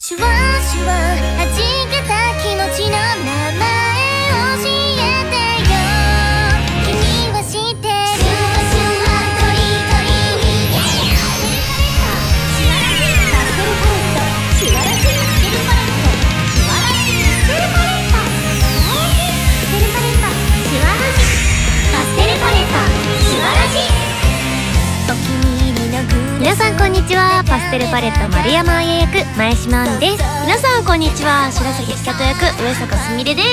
シュワシュワ弾けた気持ちの名前教えてよ。君は知ってる。シュワシュワトリトリシュワラジパステルパレットシュワラジパステルパレットシュワラジパステルパレットパステルパレットシュワラジパステルパレットシュワラジ。お気に入りのグラス。皆さんこんにちは。パステルパレット丸山彩役前島亜美です。 皆さんこんにちは。白崎千佳役上坂すみれです。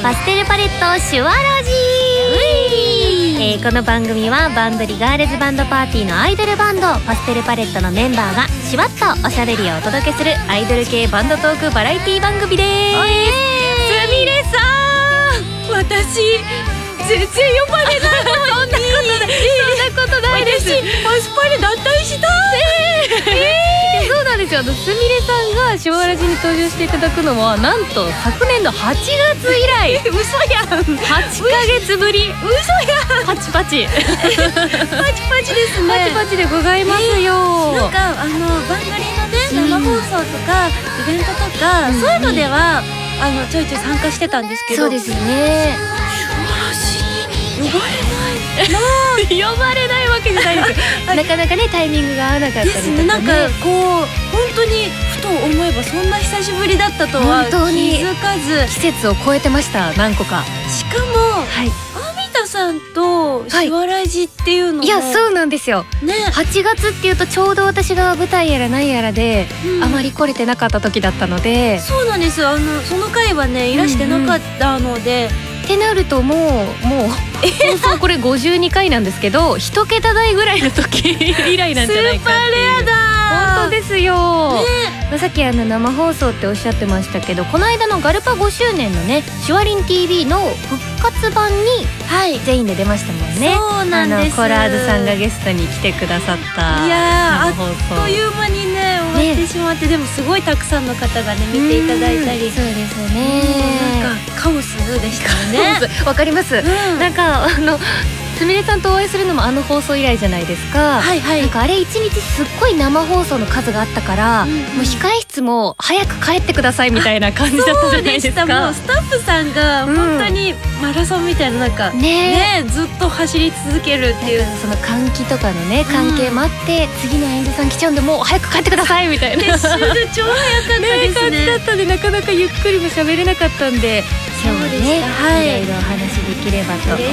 パステルパレットシュワラジー。この番組はバンドリガールズバンドパーティーのアイドルバンドパステルパレットのメンバーがしわっとおしゃべりをお届けするアイドル系バンドトークバラエティ番組です。 すみれさん、私全然呼ばれないのに。そんなことないです。パスパレ脱退した。 そうなんですよ。すみれさんがシュワラジに登場していただくのはなんと昨年の8月以来。 嘘やん。 8ヶ月ぶり。 嘘やん。 パチパチパチパチですね。 パチパチでございますよ。 なんかバンドリのね生放送とかイベントとか、そういうのではちょいちょい参加してたんですけど。 そうですよね。 呼ばれ呼ばれないわけじゃないですよ。なかなかねタイミングが合わなかったりとかね。 ですね。なんかこう本当にふと思えばそんな久しぶりだったとは気本当にづかず。 季節を超えてました。何個か。 しかもはい。 アミタさんとシュワラジっていうのも、 いやそうなんですよ。 ね。 8月っていうとちょうど私が舞台やら何やらで、あまり来れてなかった時だったので。 そうなんです。その回はねいらしてなかったので。 ってなるともう放送これ52回なんですけど1桁台ぐらいの時以来なんじゃないかっていう。 スーパーレアだ。 本当ですよ、 ね。 さっき生放送っておっしゃってましたけど、この間のガルパ5周年のねシュワリン TV の復活版に全員で出ましたもんね。 そうなんです。 コラーズさんがゲストに来てくださったいや生放送。 あっという間にね終わってしまって、でもすごいたくさんの方がね見ていただいたり。 そうですよね。 なんかカオスでしたよね。 わかります、なんかすみれさんとお会いするのも放送以来じゃないですか。 はいはい。 なんかあれ一日すっごい生放送の数があったから、もう控え室も早く帰ってくださいみたいな感じだったじゃないですか。 もうスタッフさんが本当にマラソンみたいな、なんかねずっと走り続けるっていう、 その換気とかのね関係もあって、次の演者さん来ちゃうんでもう早く帰ってくださいみたいな撤収で超早かったです感じだったんで、なかなかゆっくりも喋れなかったんで、今日はねいろいろお話できればと思います。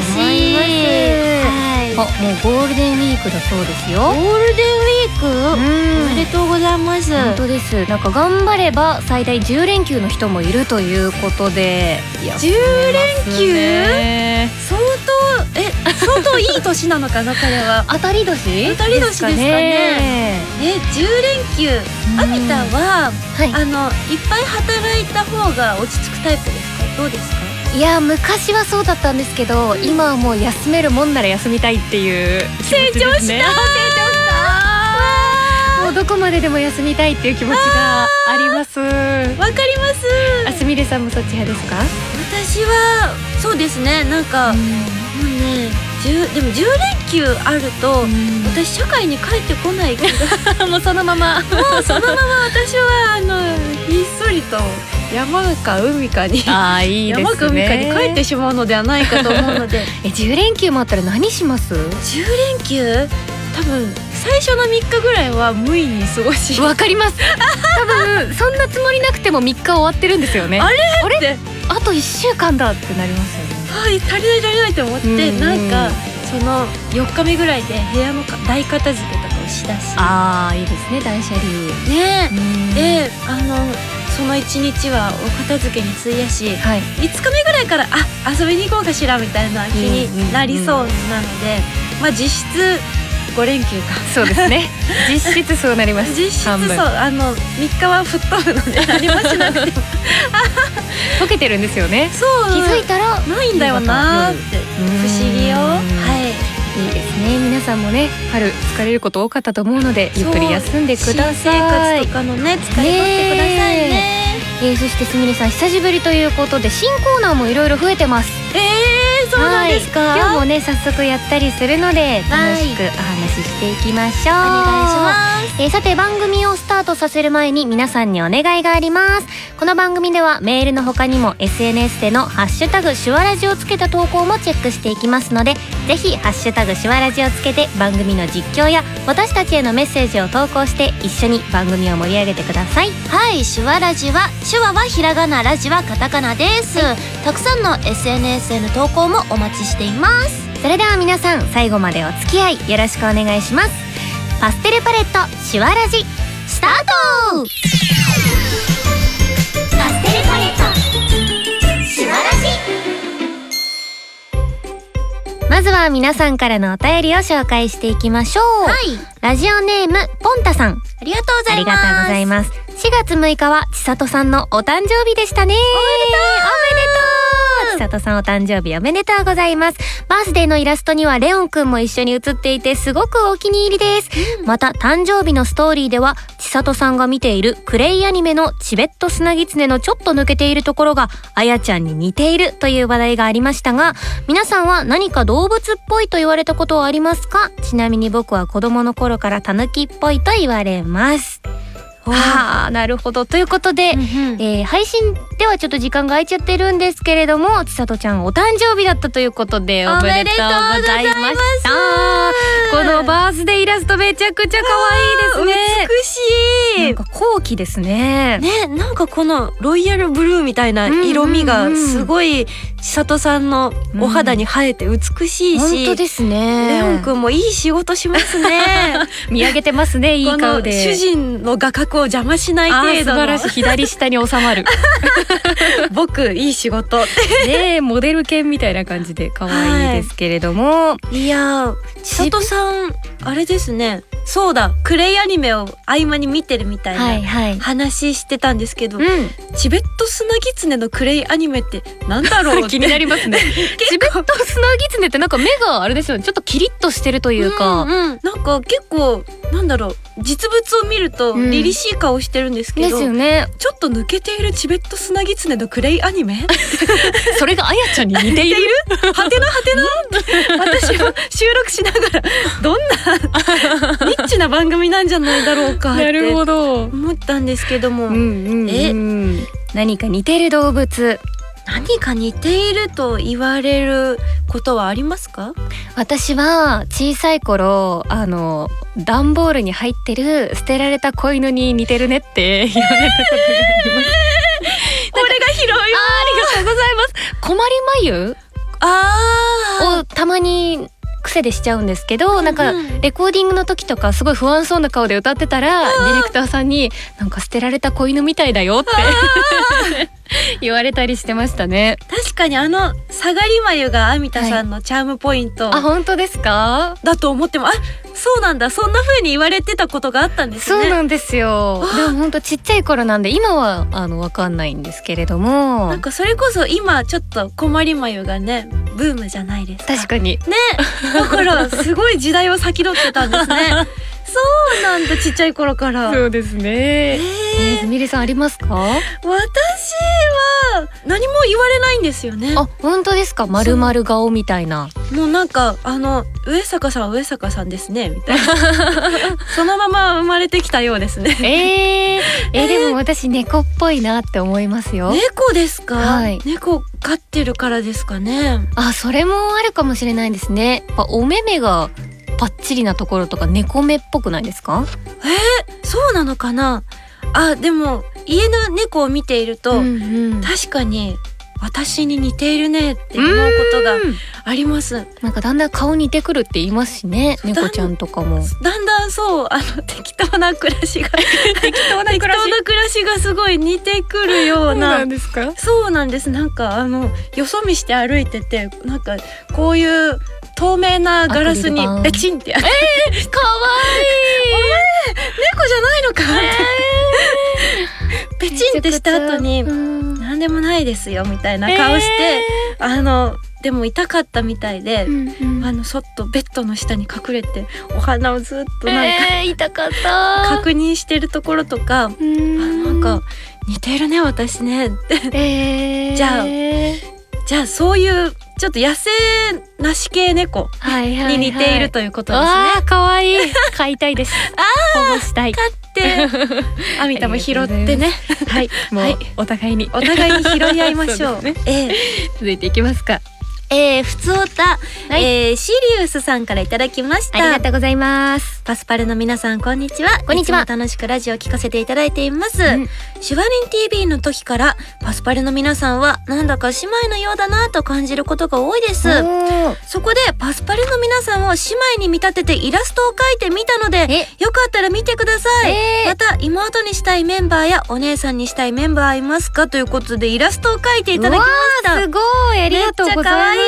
もうゴールデンウィークだそうですよ。 ゴールデンウィークおめでとうございます。 本当です。なんか頑張れば最大10連休の人もいるということで、 10連休相当いい年なのかなこれは。 当たり年当たり年ですかね。10連休。アミタは、いっぱい働いた方が落ち着くタイプですか？どうですか？ いや昔はそうだったんですけど、今はもう休めるもんなら休みたいっていう気持ちですね。 成長したもうどこまででも休みたいっていう気持ちがあります。わかります。 すみれさんもそっち派ですか？ 私はそうですね。なんかもうねでも10連休あると、私社会に帰ってこない気がもうそのまま私はひっそりと山か海かにいいですね、 山か海かに帰ってしまうのではないかと思うので 10連休もあったら何します？ 10連休多分最初の3日ぐらいは無意に過ごし。 わかります多分そんなつもりなくても3日終わってるんですよね。あれってあと1週間だってなりますよね。 足りないと思って、なんかその4日目ぐらいで部屋の大片付けとかをしだし。 いいですね、断捨離ね。でその1日はお片付けに費やし、5日目ぐらいから遊びに行こうかしらみたいな気になりそうなので、実質5連休か。 そうですね実質そうなります。 実質そう3日は吹っ飛ぶので何もしなくても溶けてるんですよね。 そう気づいたらないんだよなーって不思議よ。 いいですね。皆さんもね春疲れること多かったと思うので、ゆっくり休んでください。 新生活とかのね疲れ取ってくださいね。 そしてすみれさん久しぶりということで新コーナーもいろいろ増えてます。 そうなんですか。 今日もね早速やったりするので楽しくお話ししていきましょう。お願いします。 さて番組をスタートさせる前に皆さんにお願いがあります。この番組ではメールの他にも SNS でのハッシュタグシュワラジをつけた投稿もチェックしていきますので、ぜひハッシュタグシュワラジをつけて番組の実況や私たちへのメッセージを投稿して一緒に番組を盛り上げてください。 はい、シュワラジは手話はひらがな、ラジはカタカナです、たくさんの SNS への投稿もお待ちしています。 それでは皆さん最後までお付き合いよろしくお願いします。パステルパレットシュワラジスタート。パステルパレットシュワラジ。 まずは皆さんからのお便りを紹介していきましょう。 はい、 ラジオネームポンタさん、 ありがとうございます。 ありがとうございます。4月6日は千里さんのお誕生日でしたね。おめでとう。千里さんお誕生日おめでとうございます。バースデーのイラストにはレオンくんも一緒に写っていてすごくお気に入りです、また誕生日のストーリーでは千里さんが見ているクレイアニメのチベットスナギツネのちょっと抜けているところがあやちゃんに似ているという話題がありましたが、皆さんは何か動物っぽいと言われたことはありますか？ちなみに僕は子供の頃からタヌキっぽいと言われます。はあ、なるほど。ということで、配信ではちょっと時間が空いちゃってるんですけれども、千里ちゃんお誕生日だったということでおめでとうございました。このバースデーイラストめちゃくちゃ可愛いですね。 美しい。 なんか後期ですね。 ね、なんかこのロイヤルブルーみたいな色味がすごい千里さんのお肌に映えて美しいし、 本当ですね。 レオンくんもいい仕事しますね。 見上げてますね、いい顔で。 主人の画角を邪魔しない程度の。 素晴らしい。左下に収まる。 僕いい仕事。 ね、モデル犬みたいな感じで可愛いですけれども、 いや千里さんあれですね。そうだ、クレイアニメを合間に見てるみたいな話してたんですけど、チベットスナギツネのクレイアニメってなんだろうって気になりますね。チベットスナギツネってなんか目があれですよね、ちょっとキリッとしてるというか、 なんか結構なんだろう、実物を見ると凛々しい顔してるんですけど、 ですよね。 ちょっと抜けているチベットスナギツネのクレイアニメそれがあやちゃんに似ているはてなはてな私も収録しながらどんなニッチな番組なんじゃないだろうかって思ったんですけども、 何か似てる動物、 何か似ていると言われることはありますか？ 私は小さい頃段ボールに入ってる捨てられた子犬に似てるねって言われたことがあります。 俺が拾うよ。 ありがとうございます。困り眉をたまに癖でしちゃうんですけど、なんかレコーディングの時とかすごい不安そうな顔で歌ってたらディレクターさんになんか捨てられた子犬みたいだよって言われたりしてましたね。 確かに下がり眉がアミタさんのチャームポイント、 あ、本当ですか？ だと思っても、あ、そうなんだ、そんな風に言われてたことがあったんですね。 そうなんですよ。でも本当ちっちゃい頃なんで今はわかんないんですけれども、 なんかそれこそ今ちょっと困り眉がねブームじゃないですか。 確かにね。 だからすごい時代を先取ってたんですね。そうなんだ、ちっちゃい頃から。 そうですね。すみれさんありますか？ 私は何も言われないんですよね。 あ、本当ですか？丸々顔みたいな。 もうなんか上坂さんは上坂さんですねみたいなそのまま生まれてきたようですね。 でも私猫っぽいなって思いますよ。 猫ですか？ はい。 猫飼ってるからですかね。 あ、それもあるかもしれないですね。やっぱお目目がパッチリなところとか猫目っぽくないですか？ そうなのかな。あ、でも家の猫を見ていると、確かに私に似ているねって思うことがあります。 なんかだんだん顔似てくるって言いますしね、猫ちゃんとかも。 だんだんそう適当な暮らしが適当な暮らしがすごい似てくるような。 そうなんですか？そうなんです。 なんかよそ見して歩いてて、なんかこういう透明なガラスにベチンってやって、かわいい。お前猫じゃないのかってベチンってした後に何でもないですよみたいな顔して、でも痛かったみたいで、そっとベッドの下に隠れてお花をずっとなんか、 痛かった確認してるところとか、なんか似てるね私ねって、じゃあそういうちょっと野生なし系猫に似ているということですね。 あー可愛い飼いたいです。保護したい。 でアミタも拾ってね。 はい、もう、 はい、 お互いに拾い合いましょう。 続いていきますか。 ふつおた、シリウスさんからいただきました。 ありがとうございます。 パスパルの皆さんこんにちは。 こんにちは。 いつも楽しくラジオを聞かせていただいています。シュワリン TV の時からパスパルの皆さんはなんだか姉妹のようだなと感じることが多いです。そこでパスパルの皆さんを姉妹に見立ててイラストを描いてみたので、よかったら見てください。また妹にしたいメンバーやお姉さんにしたいメンバーいますかということでイラストを描いていただきました。 すごい、ありがとうございます。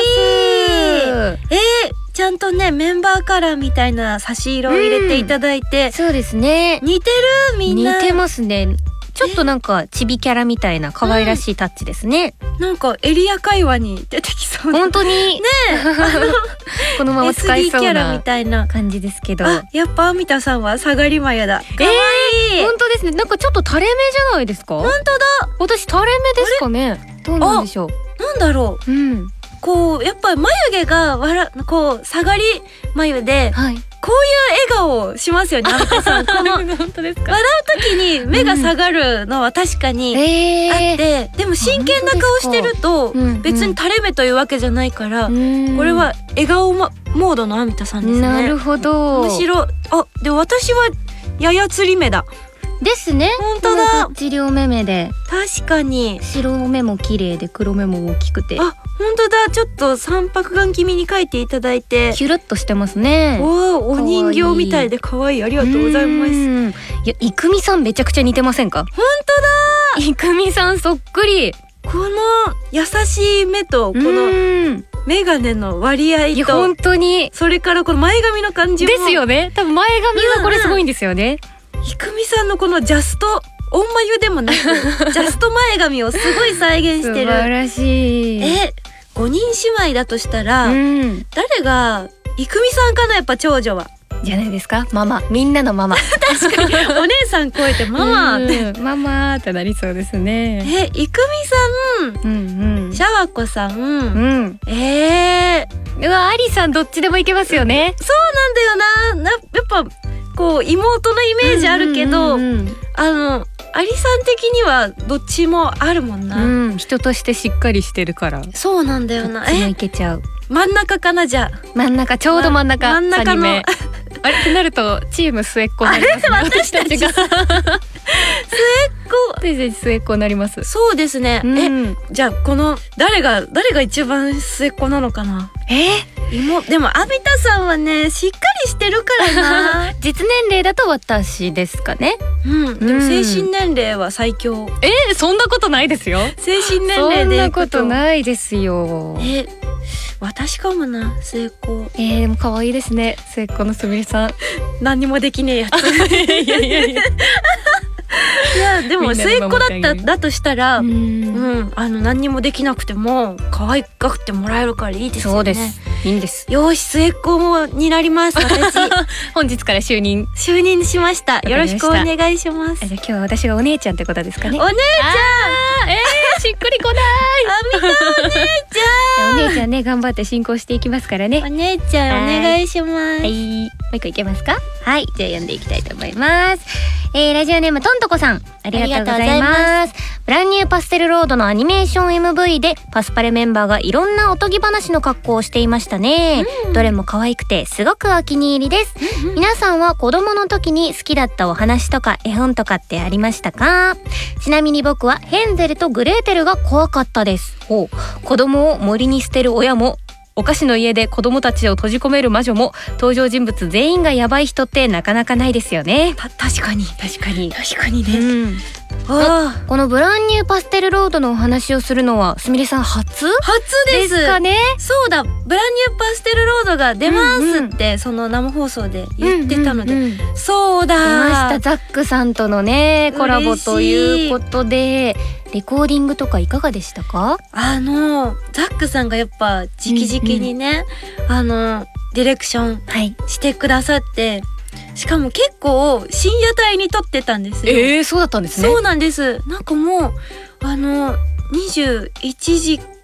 ちゃんとねメンバーカラーみたいな差し色を入れていただいて、 そうですね、 似てる。みんな似てますね。ちょっとなんかチビキャラみたいな可愛らしいタッチですね。 なんかエリア会話に出てきそうな。 本当にねこのまま使いそう SD キャラみなたいな感じですけど。 やっぱアミタさんは下がり眉だ。可愛い。 本当ですね。なんかちょっと垂れ目じゃないですか。 本当だ。 私垂れ目ですかね。どうなんでしょう。 なんだろう。こうやっぱ眉毛がこう下がり眉で、こういう笑顔をしますよね。アミタさんこの本当ですか。 笑う時に目が下がるのは確かにあって、でも真剣な顔してると別に垂れ目というわけじゃないから、これは笑顔モードのアミタさんですね。 なるほど。 むしろで私はややつり目だ。 ですね。 本当だ。 こっち両目目で確かに白目も綺麗で黒目も大きくて、 本当だ。ちょっと三白眼気味に描いていただいてキュルッとしてますね。 お人形みたいで可愛い。ありがとうございます。 いや、イクミさんめちゃくちゃ似てませんか。 本当だ。 イクミさんそっくり。 この優しい目とこのメガネの割合と、 本当にそれからこの前髪の感じもですよね。多分前髪がこれすごいんですよね。 イクミさんのこのジャストオン眉でもなくジャスト前髪をすごい再現してる。 素晴らしい。 5人姉妹だとしたら、誰がイクミさんかな。やっぱ長女はじゃないですか。ママ、みんなのママ。 確かにお姉さん超えてママってママってなりそうですね。 イクミさん、シャワコさん、 うわ、アリさんどっちでもいけますよね。 そうなんだよな。やっぱこう妹のイメージあるけど、アリさん的にはどっちもあるもんな。 人としてしっかりしてるから。 そうなんだよな。 いけちゃう。 真ん中かな。じゃあ真ん中、ちょうど真ん中。 真ん中のあれってなるとチーム末っ子になりますね。私たちが末っ子。私たち末っ子になります。 そうですね。じゃあこの誰が一番末っ子なのかな。でもアミタさんはねしっかりしてるからな。 実年齢だと私ですかね。 でも精神年齢は最強。 そんなことないですよ。 精神年齢でいくと。 そんなことないですよ。 私かもな、末っ子。 でも可愛いですね、末っ子のすみれさん。 何にもできねえやつ。いやでも末っ子だとしたら、何にもできなくても可愛がってもらえるからいいですよね。 そうです。いいんです。 よし、末っ子になります。私本日から就任しました。よろしくお願いします。 じゃあ今日は私がお姉ちゃんってことですかね。 お姉ちゃん。 しっくりこない。 アミタお姉ちゃん。 お姉ちゃんね、頑張って進行していきますからね。 お姉ちゃんお願いします。 もう一個いけますか。はい、じゃあ読んでいきたいと思います。ラジオネームトントコさん、ありがとうございます。ブランニューパステルロードのアニメーション MV でパスパレメンバーがいろんなおとぎ話の格好をしていましたね。どれも可愛くてすごくお気に入りです。皆さんは子供の時に好きだったお話とか絵本とかってありましたか？ちなみに僕はヘンゼルとグレーテルが怖かったです。子供を森に捨てる親も、お菓子の家で子供たちを閉じ込める魔女も、登場人物全員がヤバい人ってなかなかないですよね。 確かにね。 このブランニューパステルロードのお話をするのはすみれさん初ですかね。 そうだ、ブランニューパステルロードが出ますってその生放送で言ってたので、そうだ、 出ました。ザックさんとのねコラボということで、レコーディングとかいかがでしたか？ ザックさんがやっぱ直々にね、ディレクションしてくださって、しかも結構深夜帯に撮ってたんですよ。 そうだったんですね。 そうなんです。なんかもう21時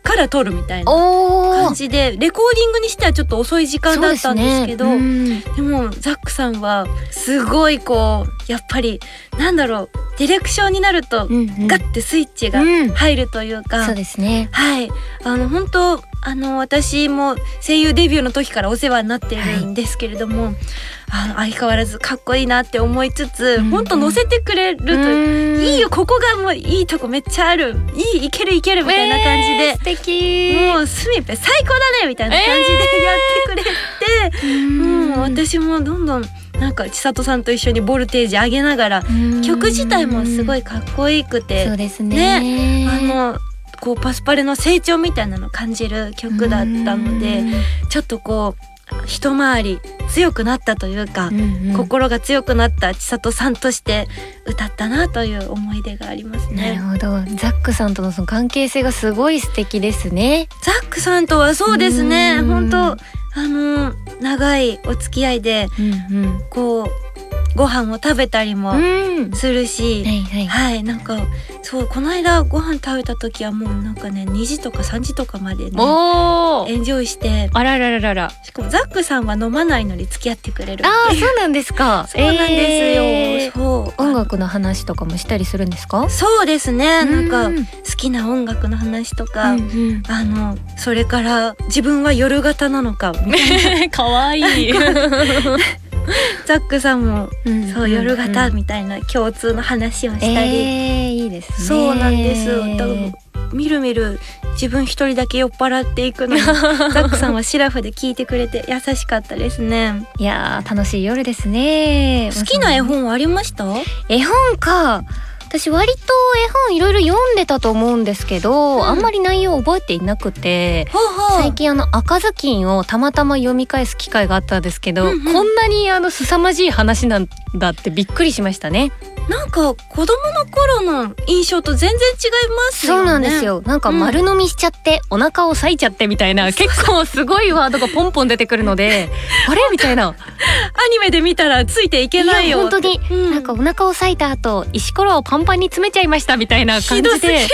から撮るみたいなおー感じで、レコーディングにしてはちょっと遅い時間だったんですけど、 そうですねでもザックさんはすごいこうやっぱりなんだろう、ディレクションになるとうんうんガッてスイッチが入るというか、 そうですね。 はい本当私も声優デビューの時からお世話になってるんですけれども、相変わらずかっこいいなって思いつつ、本当乗せてくれるという、いいよここがもういいとこめっちゃある、いけるみたいな感じで、 素敵。 もうスミペ最高だねみたいな感じでやってくれて、もう私もどんどんなんか千里さんと一緒にボルテージ上げながら、曲自体もすごいかっこよくて、 そうですね。 こうパスパレの成長みたいなのを感じる曲だったので、ちょっとこう一回り強くなったというか、心が強くなった千里さんとして歌ったなという思い出がありますね。 なるほど。ザックさんとのその関係性がすごい素敵ですね。 ザックさんとはそうですね、本当長いお付き合いで、こうご飯を食べたりもするし、はいなんかそうこの間ご飯食べた時はもうなんかね2時とか3時とかまでねエンジョイして、 あららららら。 しかもザックさんは飲まないのに付き合ってくれる。 そうなんですか。 そうなんですよ。そう音楽の話とかもしたりするんですか？ そうですね。なんか好きな音楽の話とか、それから自分は夜型なのかみたいな。 かわいい。 ザックさんも、そう夜型みたいな共通の話をしたり、 いいですね。 そうなんです。だからみるみる自分一人だけ酔っ払っていくのにザックさんはシラフで聞いてくれて優しかったですね。 いやー楽しい夜ですね。 好きな絵本はありました？ 絵本か。私割と絵本いろいろ読んでたと思うんですけど、あんまり内容覚えていなくて、最近赤ずきんをたまたま読み返す機会があったんですけど、こんなに凄まじい話なんだってびっくりしましたね。 なんか子供の頃の印象と全然違いますよね。 そうなんですよ。なんか丸飲みしちゃって、お腹を裂いちゃってみたいな、結構すごいワードがポンポン出てくるのであれみたいな。 アニメで見たらついていけないよ。 本当に、なんかお腹を裂いた後石ころをパンパンに詰めちゃいましたみたいな感じで、そんなに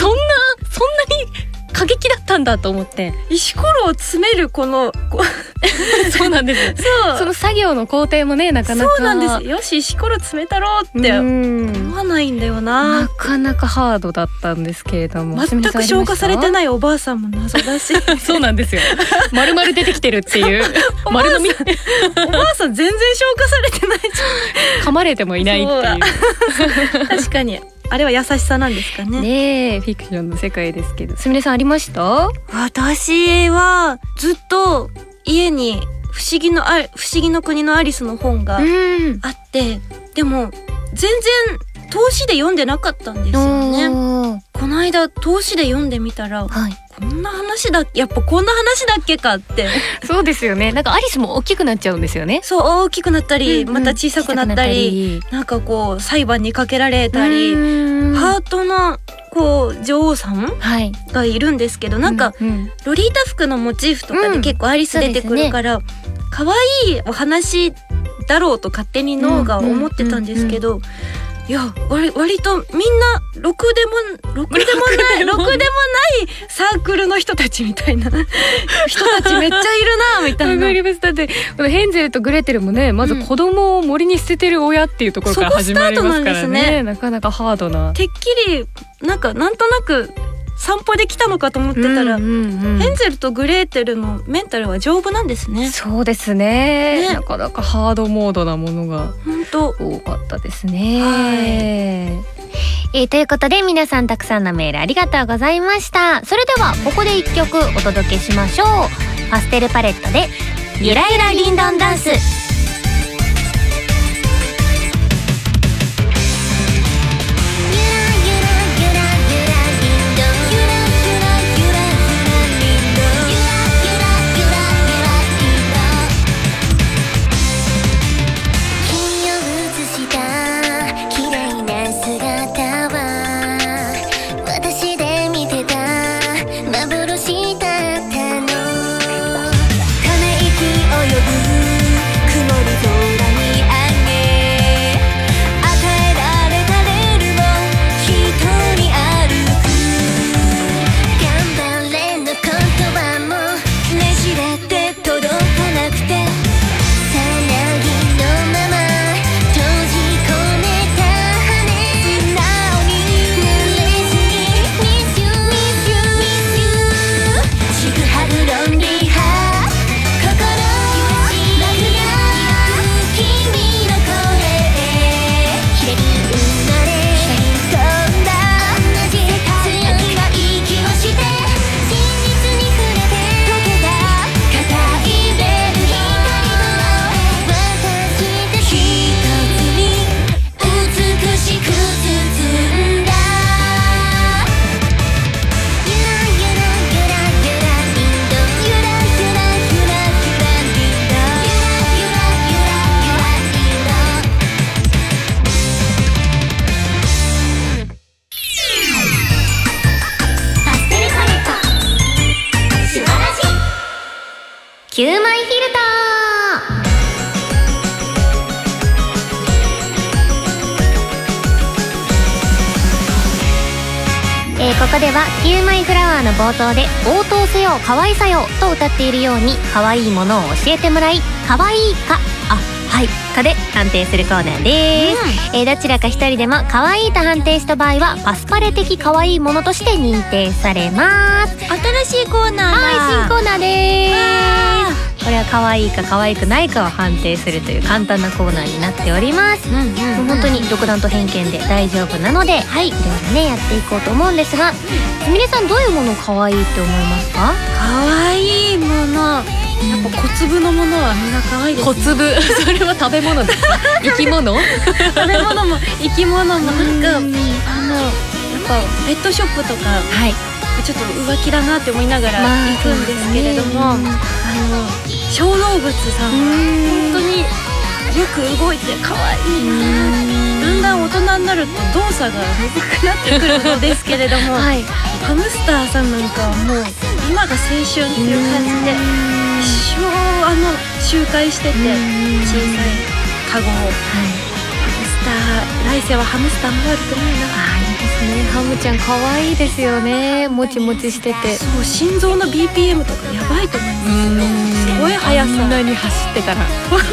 過激だったんだと思って、 石ころを詰めるそうなんです。その作業の工程もね、なかなかそうなんです。よし石ころ詰めたろうって思わないんだよな。 なかなかハードだったんですけれども、 全く消化されてないおばあさんも謎だしそうなんですよ。丸々出てきてるっていう丸飲みおばあさん全然消化されてないじゃん。噛まれてもいないっていう確かにあれは優しさなんですかね。 ねえ、フィクションの世界ですけど、すみれさんありました？ 私はずっと家に不思議の国のアリスの本があって、でも全然通しで読んでなかったんですよね。この間通しで読んでみたら、こんな話だっけ、やっぱこんな話だっけかってそうですよね。なんかアリスも大きくなっちゃうんですよね。 そう、大きくなったり、また小さくなったり、なんかこう裁判にかけられたり、ハートのこう女王さんがいるんですけど、なんかロリータ服のモチーフとかで結構アリス出てくるから、可愛いお話だろうと勝手に脳が思ってたんですけど、いや割とみんなろくでもないサークルの人たちみたいな人たちめっちゃいるなみたいな。 だってヘンゼルとグレーテルもね、まず子供を森に捨ててる親っていうところから始まりますからね。なかなかハードな。 てっきりなんとなく散歩で来たのかと思ってたら、ヘンゼルとグレーテルのメンタルは丈夫なんですね。 そうですね。なかなかハードモードなものが本当多かったですね。ということで皆さんたくさんのメールありがとうございました。それではここで1曲お届けしましょう。パステルパレットでゆらゆらリンドンダンス。 ため息及ぶ 9枚フィルター。ここでは9枚フラワーの冒頭で応答せよ可愛さよと歌っているように可愛いものを教えてもらい可愛いかはいかで判定するコーナーです、どちらか一人でも可愛いと判定した場合はパスパレ的可愛いものとして認定されます。 新しいコーナーだ。 はい新コーナーです。これは可愛いか可愛くないかを判定するという簡単なコーナーになっております、もう本当に独断と偏見で大丈夫なので、いろいろねやっていこうと思うんですが、すみれさんどういうものを可愛いって思いますか？ 可愛いもの、やっぱ小粒のものはみんな可愛いですね。 小粒それは食べ物ですか？生き物？ 食べ物も生き物もなんかやっぱペットショップとか、ちょっと浮気だなって思いながら行くんですけれども、小動物さんは本当によく動いて可愛いな。だんだん大人になると動作がむずくなってくるのですけれども、ハムスターさんなんかはもう今が青春っていう感じで一生周回してて、小さいカゴを、ハムスター来世はハムスターも悪くないな。 いいですね。ハムちゃん可愛いですよね。もちもちしてて、 そう心臓の BPM とかやばいと思いますよ。すごい速さ。 あんなに走ってたら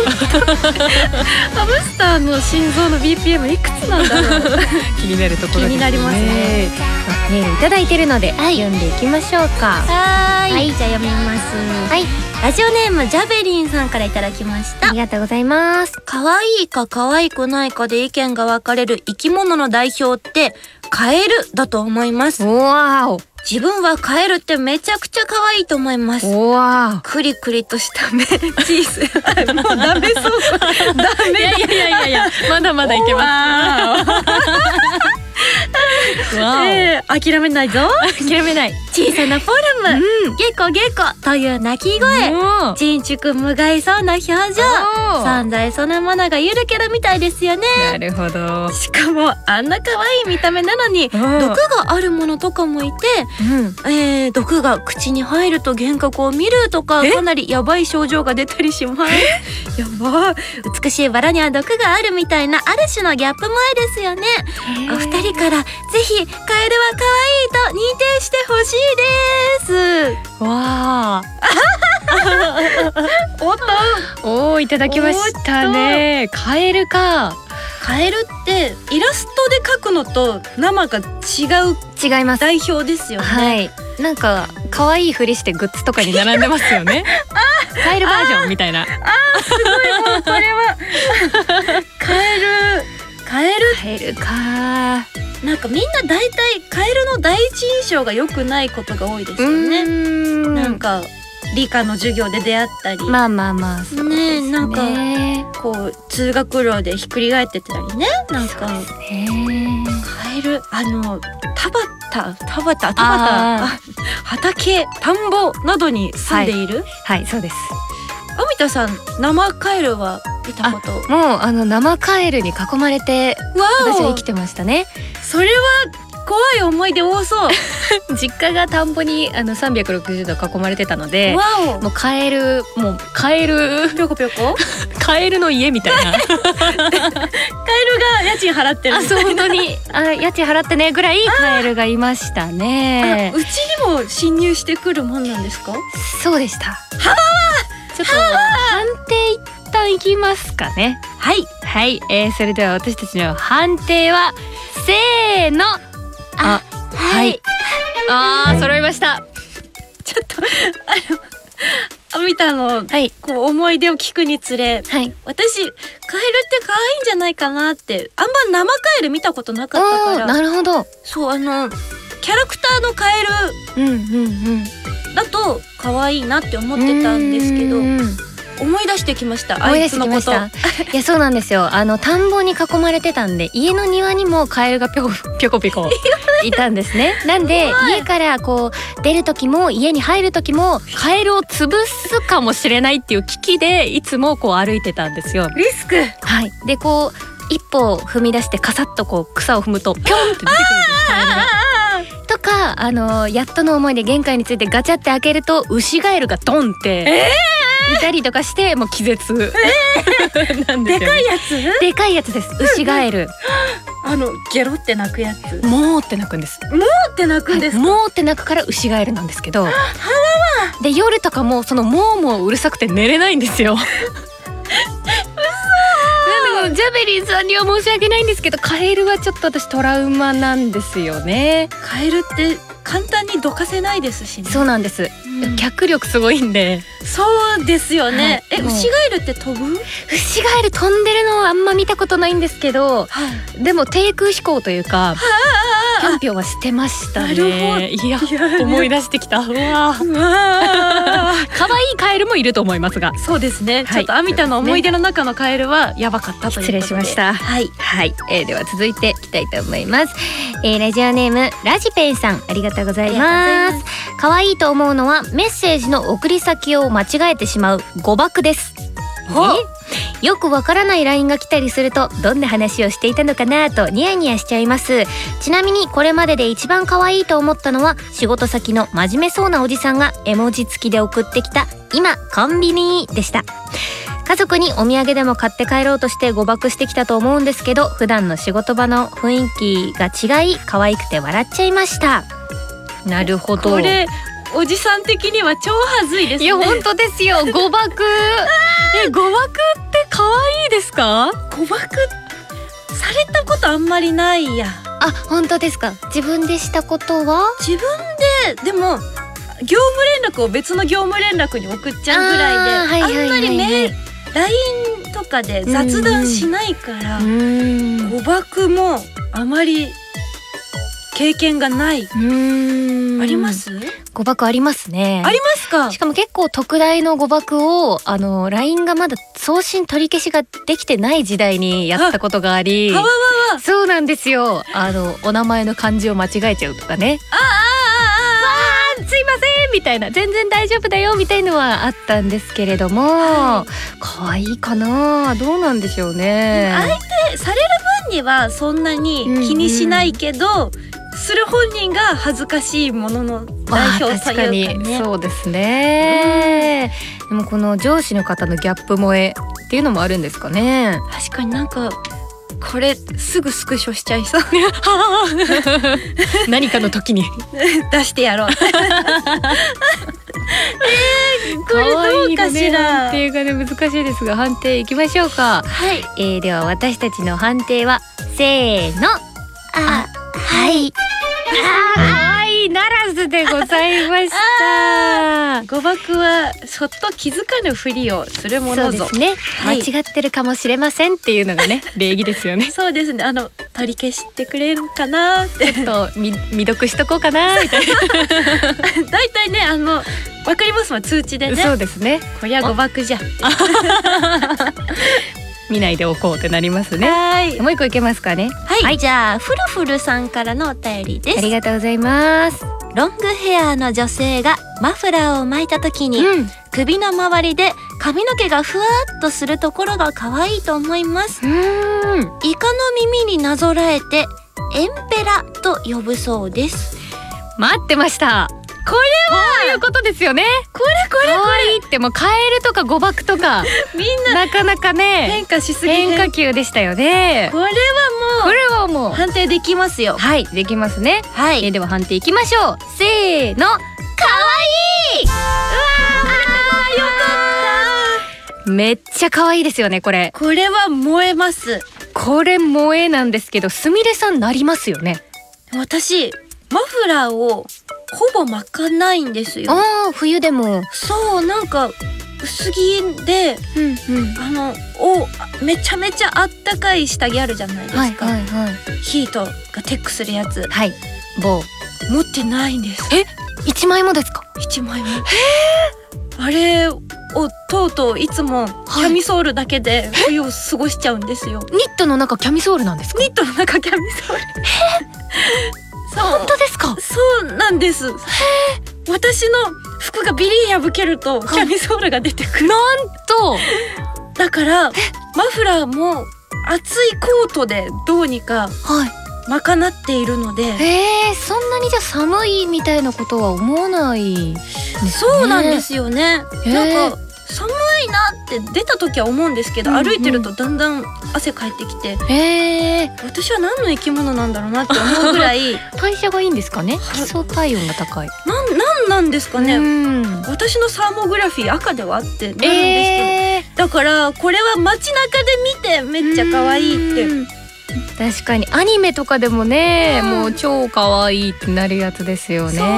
ハムスターの心臓の BPM いくつなんだろう気になるところですね。 気になりますね。 メールいただいてるので、読んでいきましょうか。 じゃあ読みます。ラジオネームジャベリンさんからいただきました。 ありがとうございます。 可愛いか可愛くないかで意見が分かれる生き物の代表ってカエルだと思います。 わお。 自分はカエルってめちゃくちゃ可愛いと思います。 わクリクリとした目、チーズ。もうダメそう。ダメ。 いやまだまだいけます。 諦めないぞ。 諦めない。 小さなフォルム、ゲコゲコという鳴き声、ちんちく無害そうな表情、存在そのものがゆるキャラみたいですよね。 なるほど。 しかもあんな可愛い見た目なのに毒があるものとかもいて、毒が口に入ると幻覚を見るとかかなりヤバい症状が出たりします。やば。美しいバラには毒があるみたいなある種のギャップ萌えですよね。お二人からぜひカエルは可愛いと認定してほしいです。 わあおいただきましたね。カエルか。 カエルってイラストで描くのと生が違います。代表ですよね。 なんか可愛いふりしてグッズとかに並んでますよね。カエルバージョンみたいな。 すごい。もうこれはカエルか。なんかみんな大体カエルの第一印象が良くないことが多いですよね。なんか理科の授業で出会ったり、 まあそうですね。 なんかこう通学路でひっくり返ってたりね。なんかカエル田畑畑田んぼなどに住んでいる。 そうです。 アミタさん生カエルは見たこと？ もう生カエルに囲まれて私は生きてましたね。 それは怖い思い出多そう。 実家が田んぼに360度囲まれてたので、もうカエルぴょこぴょこカエルの家みたいな。カエルが家賃払ってるみたいな。 本当に家賃払ってねぐらいカエルがいましたね。 うちにも侵入してくるもんなんですか？ そうでした。ちょっと判定一旦いきますかね。それでは私たちの判定はせーの。揃いました。 ちょっとアミタのこう思い出を聞くにつれ、私カエルって可愛いんじゃないかなって、あんま生カエル見たことなかったから。 なるほど。 そうキャラクターのカエルだと可愛いなって思ってたんですけど、思い出してきました。あいつのこと。 いやそうなんですよ。田んぼに囲まれてたんで家の庭にもカエルがぴょこぴょこいたんですね。なんで家からこう出る時も家に入る時もカエルを潰すかもしれないっていう危機でいつもこう歩いてたんですよ。 リスク。 でこう一歩踏み出してカサッとこう草を踏むとピョンって出てくるんですカエルが。とかはやっとの思いで玄関についてガチャって開けるとウシガエルがドンっていたりとかしてもう気絶なんですよね。 でかいやつ？ でかいやつです。ウシガエル。 ゲロって鳴くやつ。 もーって鳴くんです。 もーって鳴くんですか？ もーって鳴くからウシガエルなんですけど。で夜とかもそのもーもーうるさくて寝れないんですよ。ジャベリンさんには申し訳ないんですけど、カエルはちょっと私トラウマなんですよね。 カエルって簡単にどかせないですしね。 そうなんです、脚力すごいんで。 そうですよね、 はい、 ウシガエルって飛ぶ？ ウシガエル飛んでるのはあんま見たことないんですけど、でも低空飛行というかぴょんぴょんはしてましたね。 なるほど。 いや思い出してきた。うわ可愛いカエルもいると思いますが。 そうですね、ちょっとアミタの思い出の中のカエルはやばかったということで。 失礼しました。 はいはい、では続いていきたいと思います。ラジオネームラジペンさん、ありがとうございます。可愛いと思うのはメッセージの送り先を間違えてしまう誤爆です。よくわからない LINE が来たりするとどんな話をしていたのかなとニヤニヤしちゃいます。ちなみにこれまでで一番可愛いと思ったのは仕事先の真面目そうなおじさんが絵文字付きで送ってきた今コンビニでした。家族にお土産でも買って帰ろうとして誤爆してきたと思うんですけど、普段の仕事場の雰囲気が違い可愛くて笑っちゃいました。なるほど。 これおじさん的には超はずいですね。 いや本当ですよ。誤爆誤爆って可愛いですか？ 誤爆されたことあんまりないや。 あ、本当ですか？自分でしたことは？ 自分ででも業務連絡を別の業務連絡に送っちゃうぐらいで、あんまりLINE とかで雑談しないから誤爆もあまり経験がない。あります？ 誤爆ありますね。 ありますか？ しかも結構特大の誤爆をLINE がまだ送信取り消しができてない時代にやったことがあり、そうなんですよ。お名前の漢字を間違えちゃうとかね。すいませんみたいな、全然大丈夫だよみたいのはあったんですけれども、可愛いかな、どうなんでしょうね。 相手される分にはそんなに気にしないけど、する本人が恥ずかしいものの代表というかね。 確かにそうですね。でもこの上司の方のギャップ萌えっていうのもあるんですかね。 確かになんかこれすぐスクショしちゃいそう何かの時に出してやろうこれどうかしら。 判定がね難しいですが、判定いきましょうか。 はい、 では私たちの判定はせーの、はい。はいならずでございました。 誤爆はそっと気づかぬふりをするものぞ。 そうですね、 はい、 間違ってるかもしれませんっていうのがね礼儀ですよね。 そうですね、取り消してくれるかなってちょっと未読しとこうかなみたいなだいたいねわかりますもん、通知でね。 そうですね、 こりゃ誤爆じゃ見ないでおこうってなりますね。 はい、 もう一個いけますかね。 はい、じゃあフルフルさんからのお便りです。 ありがとうございます。 ロングヘアの女性がマフラーを巻いた時に、首の周りで髪の毛がふわっとするところが可愛いと思います。イカの耳になぞらえてエンペラと呼ぶそうです。 待ってました。これはこういうことですよね。これ可愛いって、もうカエルとか誤爆とかみんななかなかね変化しすぎ、 変化球でしたよね。 これはもう判定できますよ。 はい、できますね。 はい、 では判定いきましょう。せーの、かわいい。うわー、よかった。めっちゃ可愛いですよね。これは燃えます。 これ萌えなんですけど、すみれさんなりますよね。 私マフラーをほぼ巻かないんですよ。 冬でも。 そう、なんか薄着で、めちゃめちゃあったかい下着あるじゃないですか。ヒートがテックするやつ。 はい、持ってないんです。 1枚もですか ？1枚も。あれをとうとういつもキャミソールだけで冬を過ごしちゃうんですよ。 ニットの中キャミソールなんですか？ ニットの中キャミソール本当ですか？ そうなんです。私の服がビリ破けるとキャミソールが出てくる。 なんとだからマフラーも厚いコートでどうにか賄っているので、 そんなにじゃ寒いみたいなことは思わないですね。 そうなんですよね。なんか寒いなって出た時は思うんですけど、歩いてるとだんだん汗かいてきて、私は何の生き物なんだろうなって思うぐらい代謝がいいんですかね。基礎体温が高い。 なんですかね。私のサーモグラフィー赤ではあってなるんですけど、だからこれは街中で見てめっちゃ可愛いって。 確かにアニメとかでもね、もう超可愛いってなるやつですよね。 そう。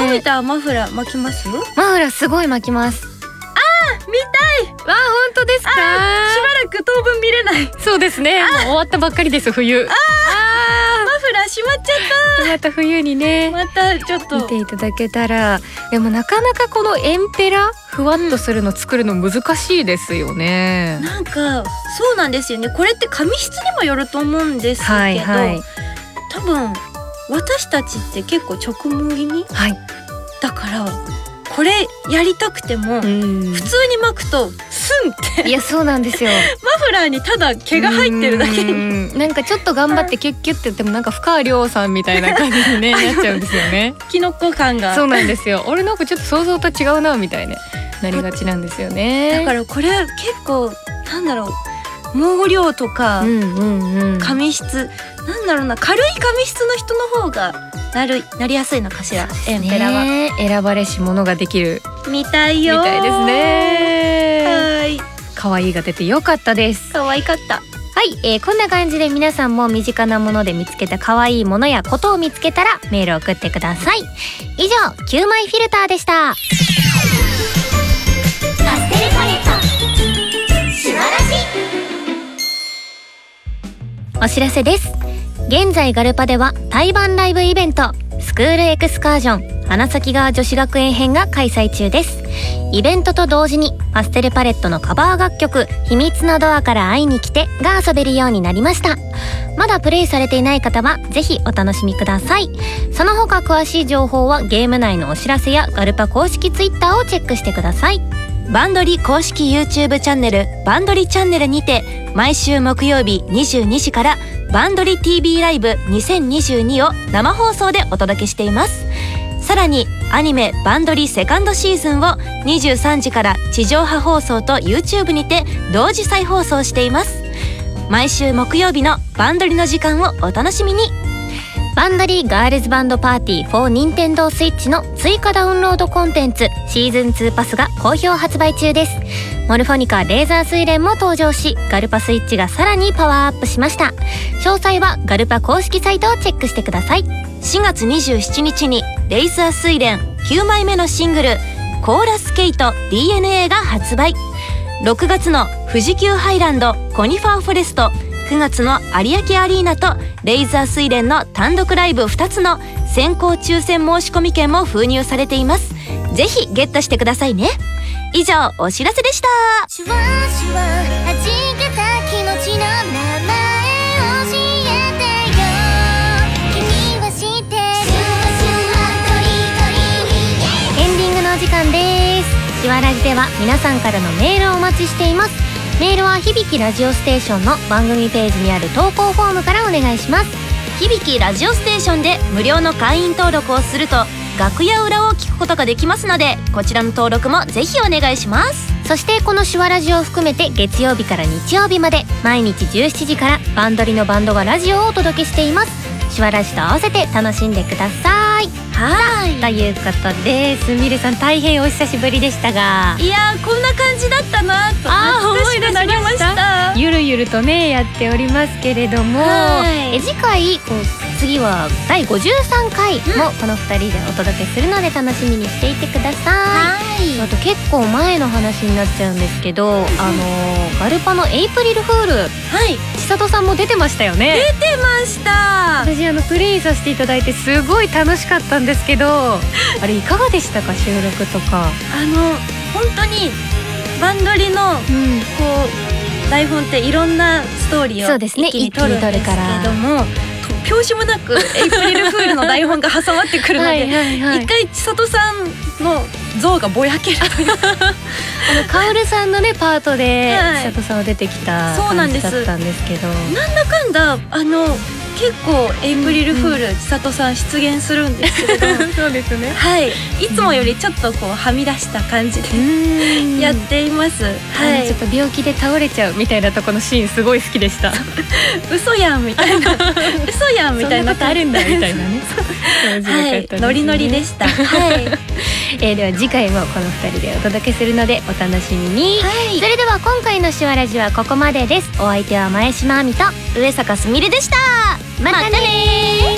アミタマフラー巻きます？ マフラーすごい巻きます。 見たい。 わあ、本当ですか？しばらく当分見れない。 そうですね。もう終わったばっかりです冬。 マフラーしまっちゃった。 また冬にね。またちょっと見ていただけたら。でもなかなかこのエンペラふわっとするの作るの難しいですよね。 なんかそうなんですよね。これって髪質にもよると思うんですけど、多分私たちって結構直毛気味、だからこれやりたくても普通に巻くとスンって、 いやそうなんですよ。 マフラーにただ毛が入ってるだけに、 なんかちょっと頑張ってキュッキュッってやってもなんか深川亮さんみたいな感じに、ね、なっちゃうんですよね。 キノコ感が。 そうなんですよ。俺なんかちょっと想像と違うなみたいななりがちなんですよね。 だからこれ結構なんだろう、毛量とか髪質、なんだろうな、軽い髪質の人の方がなりやすいのかしら。エンペラは選ばれし者ができるみたいよ。 みたいですね。可愛いが出てよかったです。 可愛かった。 はい、こんな感じで皆さんも身近なもので見つけた可愛いものやことを見つけたらメールを送ってください。以上、9枚フィルターでした。 パステルパレット素晴らしい。 お知らせです。現在ガルパでは対バンライブイベントスクールエクスカージョン花咲川女子学園編が開催中です。イベントと同時にパステルパレットのカバー楽曲秘密のドアから会いに来てが遊べるようになりました。まだプレイされていない方はぜひお楽しみください。その他詳しい情報はゲーム内のお知らせやガルパ公式ツイッターをチェックしてください。 バンドリ公式 YouTube チャンネルバンドリチャンネルにて毎週木曜日22時からバンドリ TV ライブ2022を生放送でお届けしています。さらにアニメバンドリセカンドシーズンを23時から地上波放送と YouTube にて同時再放送しています。毎週木曜日のバンドリの時間をお楽しみに。 バンドリーガールズバンドパーティー4任天堂スイッチの追加ダウンロードコンテンツシーズン2パスが好評発売中です。モルフォニカレーザー睡蓮も登場し、ガルパスイッチがさらにパワーアップしました。詳細はガルパ公式サイトをチェックしてください。 4月27日にレイザー睡蓮9枚目のシングルコーラスケイト DNA が発売。6月の富士急ハイランドコニファーフォレスト、9月の有明アリーナとレイザー睡蓮の単独ライブ2つの先行抽選申し込み券も封入されています。ぜひゲットしてくださいね。以上、お知らせでした。 シュワシュワ弾けた気持ちの名前教えてよ。君は知ってる。シュワシュワトリトリエンディングのお時間です。シワラジでは皆さんからのメールをお待ちしています。メールは響きラジオステーションの番組ページにある投稿フォームからお願いします。 響きラジオステーションで無料の会員登録をすると楽屋裏を聞くことができますので、こちらの登録もぜひお願いします。 そしてこのシュワラジオを含めて月曜日から日曜日まで毎日17時からバンドリのバンドがラジオをお届けしています。シュワラジと合わせて楽しんでください。 はい、 ということでスミレさん大変お久しぶりでしたが、 いやーこんな感じだったなと思い出しました。ゆるゆるとねやっておりますけれども、次回次は第53回もこの2人でお届けするので楽しみにしていてください。あと結構前の話になっちゃうんですけど、ガルパのエイプリルフール、千里さんも出てましたよね。 出てました。 私プレイさせていただいてすごい楽しかったんですけどあれいかがでしたか、収録とか。 本当にバンドリの台本っていろんなストーリーを一気に撮るんですけども、突拍子もなくエイプリルフールの台本が挟まってくるので一回千里さんの像がぼやけるというカオルさんのねパートで千里さんは出てきた感じだったんですけど、 なんだかんだ結構エイプリルフール千里さん出現するんですけれどそうですね。 はい、いつもよりちょっとこうはみ出した感じでやっています。はい、 ちょっと病気で倒れちゃうみたいなとこのシーンすごい好きでした。 嘘やんみたいな嘘やんみたいなことあるんだみたいなね。 はい、ノリノリでした。はい、 では次回もこの2人でお届けするのでお楽しみに。はい、それでは今回の手話ラジはここまでです。お相手は前島亜美と上坂すみれでした。またね。